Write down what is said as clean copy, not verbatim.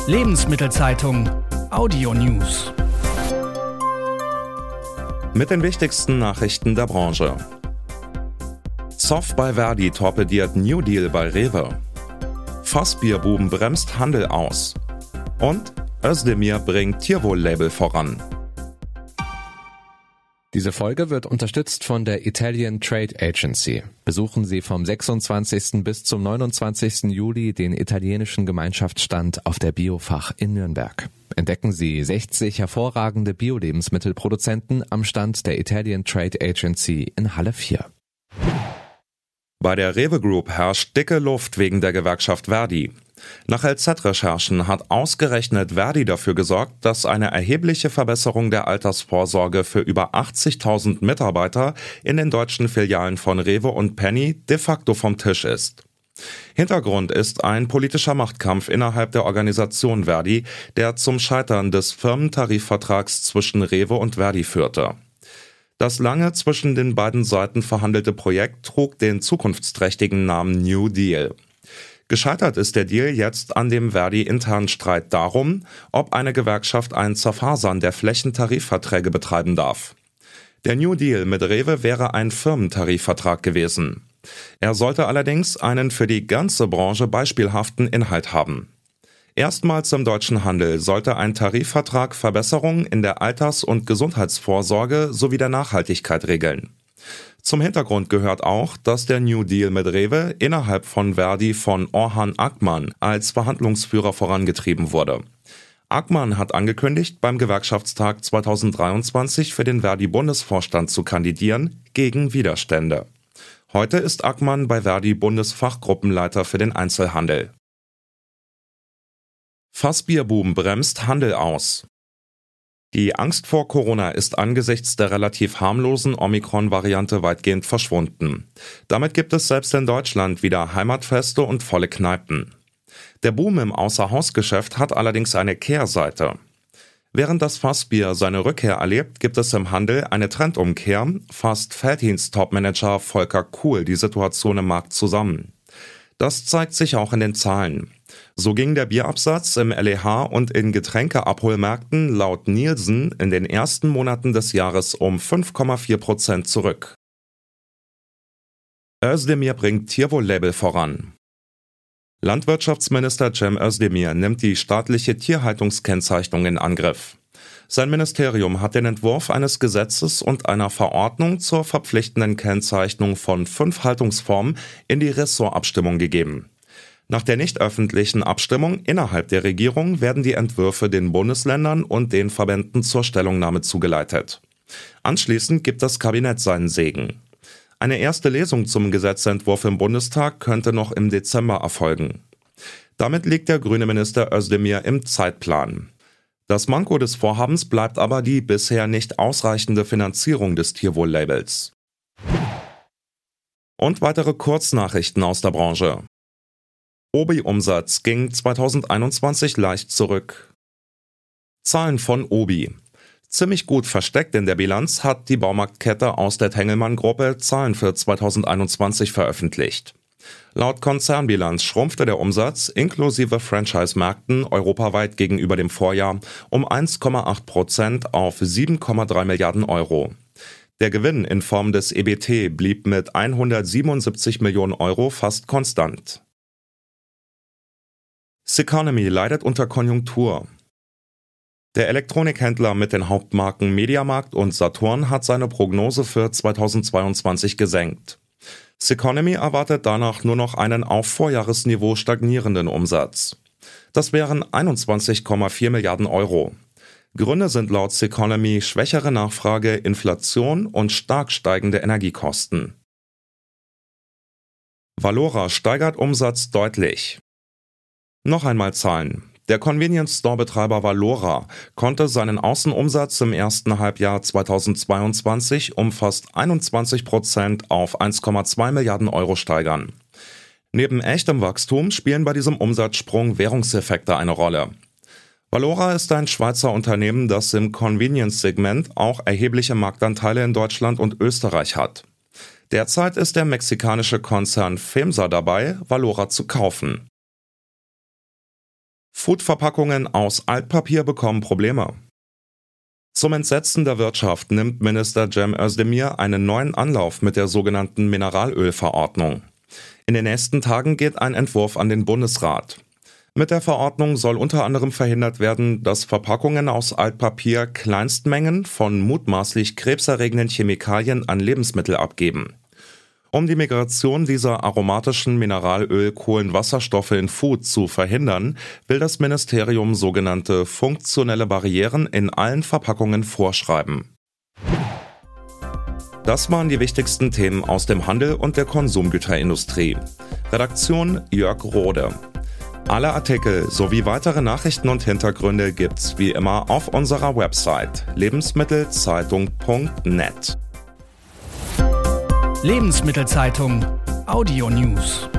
Lebensmittelzeitung Audio News. Mit den wichtigsten Nachrichten der Branche. Zoff bei Verdi torpediert New Deal bei Rewe. Fassbierbuben bremst Handel aus. Und Özdemir bringt Tierwohl-Label voran. Diese Folge wird unterstützt von der Italian Trade Agency. Besuchen Sie vom 26. bis zum 29. Juli den italienischen Gemeinschaftsstand auf der Biofach in Nürnberg. Entdecken Sie 60 hervorragende Bio-Lebensmittelproduzenten am Stand der Italian Trade Agency in Halle 4. Bei der Rewe Group herrscht dicke Luft wegen der Gewerkschaft Verdi. Nach LZ-Recherchen hat ausgerechnet Verdi dafür gesorgt, dass eine erhebliche Verbesserung der Altersvorsorge für über 80.000 Mitarbeiter in den deutschen Filialen von Rewe und Penny de facto vom Tisch ist. Hintergrund ist ein politischer Machtkampf innerhalb der Organisation Verdi, der zum Scheitern des Firmentarifvertrags zwischen Rewe und Verdi führte. Das lange zwischen den beiden Seiten verhandelte Projekt trug den zukunftsträchtigen Namen New Deal. Gescheitert ist der Deal jetzt an dem Verdi-internen Streit darum, ob eine Gewerkschaft ein Zerfasern der Flächentarifverträge betreiben darf. Der New Deal mit Rewe wäre ein Firmentarifvertrag gewesen. Er sollte allerdings einen für die ganze Branche beispielhaften Inhalt haben. Erstmals im deutschen Handel sollte ein Tarifvertrag Verbesserungen in der Alters- und Gesundheitsvorsorge sowie der Nachhaltigkeit regeln. Zum Hintergrund gehört auch, dass der New Deal mit Rewe innerhalb von Verdi von Orhan Akman als Verhandlungsführer vorangetrieben wurde. Akman hat angekündigt, beim Gewerkschaftstag 2023 für den Verdi-Bundesvorstand zu kandidieren, gegen Widerstände. Heute ist Akman bei Verdi Bundesfachgruppenleiter für den Einzelhandel. Fassbierboom bremst Handel aus. Die Angst vor Corona ist angesichts der relativ harmlosen Omikron-Variante weitgehend verschwunden. Damit gibt es selbst in Deutschland wieder Heimatfeste und volle Kneipen. Der Boom im Außerhausgeschäft hat allerdings eine Kehrseite. Während das Fassbier seine Rückkehr erlebt, gibt es im Handel eine Trendumkehr, fasst Felddienst-Topmanager Volker Kuhl die Situation im Markt zusammen. Das zeigt sich auch in den Zahlen. So ging der Bierabsatz im LEH und in Getränkeabholmärkten laut Nielsen in den ersten Monaten des Jahres um 5,4% zurück. Özdemir bringt Tierwohl-Label voran. Landwirtschaftsminister Cem Özdemir nimmt die staatliche Tierhaltungskennzeichnung in Angriff. Sein Ministerium hat den Entwurf eines Gesetzes und einer Verordnung zur verpflichtenden Kennzeichnung von 5 Haltungsformen in die Ressortabstimmung gegeben. Nach der nicht öffentlichen Abstimmung innerhalb der Regierung werden die Entwürfe den Bundesländern und den Verbänden zur Stellungnahme zugeleitet. Anschließend gibt das Kabinett seinen Segen. Eine erste Lesung zum Gesetzentwurf im Bundestag könnte noch im Dezember erfolgen. Damit liegt der grüne Minister Özdemir im Zeitplan. Das Manko des Vorhabens bleibt aber die bisher nicht ausreichende Finanzierung des Tierwohl-Labels. Und weitere Kurznachrichten aus der Branche. Obi-Umsatz ging 2021 leicht zurück. Zahlen von Obi. Ziemlich gut versteckt in der Bilanz hat die Baumarktkette aus der Tengelmann-Gruppe Zahlen für 2021 veröffentlicht. Laut Konzernbilanz schrumpfte der Umsatz inklusive Franchise-Märkten europaweit gegenüber dem Vorjahr um 1,8% auf 7,3 Milliarden Euro. Der Gewinn in Form des EBT blieb mit 177 Millionen Euro fast konstant. Ceconomy leidet unter Konjunktur. Der Elektronikhändler mit den Hauptmarken Mediamarkt und Saturn hat seine Prognose für 2022 gesenkt. Ceconomy erwartet danach nur noch einen auf Vorjahresniveau stagnierenden Umsatz. Das wären 21,4 Milliarden Euro. Gründe sind laut Ceconomy schwächere Nachfrage, Inflation und stark steigende Energiekosten. Valora steigert Umsatz deutlich. Noch einmal Zahlen. Der Convenience-Store-Betreiber Valora konnte seinen Außenumsatz im ersten Halbjahr 2022 um fast 21% auf 1,2 Milliarden Euro steigern. Neben echtem Wachstum spielen bei diesem Umsatzsprung Währungseffekte eine Rolle. Valora ist ein Schweizer Unternehmen, das im Convenience-Segment auch erhebliche Marktanteile in Deutschland und Österreich hat. Derzeit ist der mexikanische Konzern FEMSA dabei, Valora zu kaufen. Foodverpackungen aus Altpapier bekommen Probleme. Zum Entsetzen der Wirtschaft nimmt Minister Cem Özdemir einen neuen Anlauf mit der sogenannten Mineralölverordnung. In den nächsten Tagen geht ein Entwurf an den Bundesrat. Mit der Verordnung soll unter anderem verhindert werden, dass Verpackungen aus Altpapier Kleinstmengen von mutmaßlich krebserregenden Chemikalien an Lebensmittel abgeben. Um die Migration dieser aromatischen Mineralöl-Kohlenwasserstoffe in Food zu verhindern, will das Ministerium sogenannte funktionelle Barrieren in allen Verpackungen vorschreiben. Das waren die wichtigsten Themen aus dem Handel und der Konsumgüterindustrie. Redaktion Jörg Rode. Alle Artikel sowie weitere Nachrichten und Hintergründe gibt's wie immer auf unserer Website lebensmittelzeitung.net. Lebensmittelzeitung Audio News.